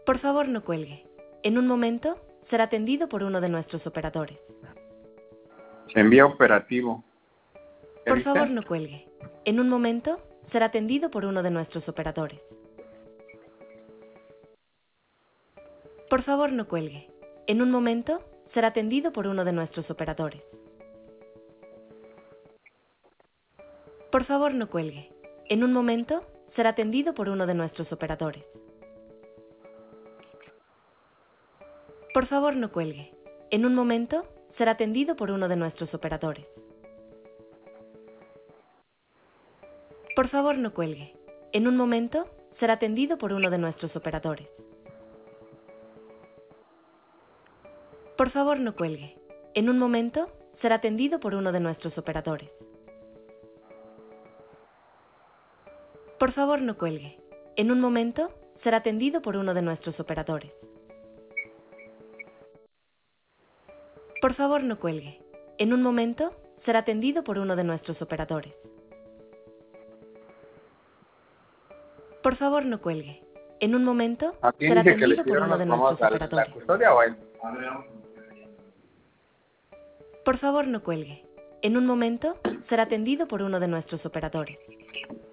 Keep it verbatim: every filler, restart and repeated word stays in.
Por favor, no cuelgue. En un momento será atendido por uno de nuestros operadores. Envía operativo. ¿Qué Por dice? favor, no cuelgue. En un momento será atendido por uno de nuestros operadores. Por favor, no cuelgue. En un momento será atendido por uno de nuestros operadores. Por favor, no cuelgue. En un momento será atendido por uno de nuestros operadores. Por favor, no cuelgue. En un momento será atendido por uno de nuestros operadores. Por favor, no cuelgue. En un momento será atendido por uno de nuestros operadores. Por favor, no cuelgue. En un momento será atendido por uno de nuestros operadores. Por favor, no cuelgue. En un momento será atendido por uno de nuestros operadores. Por favor, no cuelgue. En un momento será atendido por uno de nuestros operadores. Por favor, no cuelgue. En un momento ¿A quién será dice que le atendido por pidieron uno los de promos nuestros a la operadores. custodia o a él? Por favor, no cuelgue. En un momento será atendido por uno de nuestros operadores.